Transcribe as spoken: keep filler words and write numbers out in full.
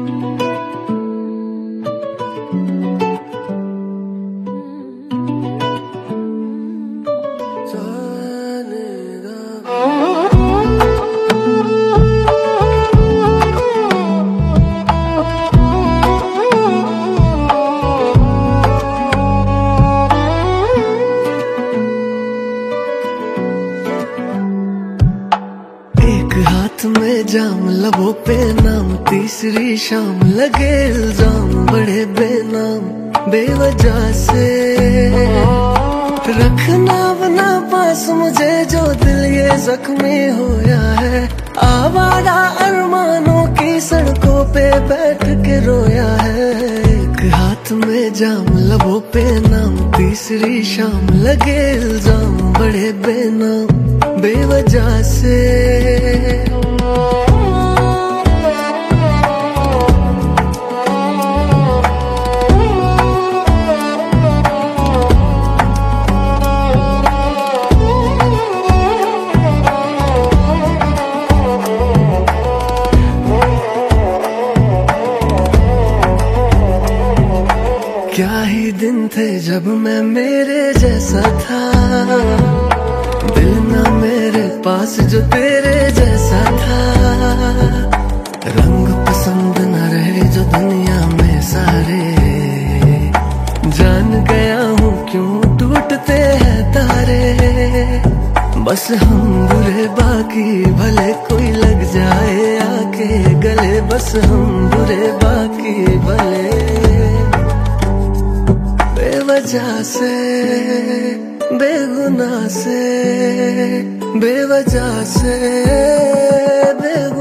हाथ में जाम लबों पे नाम, तीसरी शाम लगे इल्जाम बड़े बेनाम बेवजह से। रखना बना पास मुझे जो दिल ये जख्मी होया है, आवारा अरमानों की सड़कों पे बैठ के रोया है। एक हाथ में जाम लबों पे नाम, तीसरी शाम लगे इल्जाम बड़े बेनाम बेवजह से। क्या ही दिन थे जब मैं मेरे जैसा था, दिल ना मेरे पास जो तेरे जैसा था। रंग पसंद न रहे जो दुनिया में सारे, जान गया हूँ क्यों टूटते हैं तारे। बस हम बुरे बाकी भले कोई लग जाए आके गले, बस हम बुरे बाकी भले। बेवजह से बेगुनाह से, बेवजह से बेगुनाह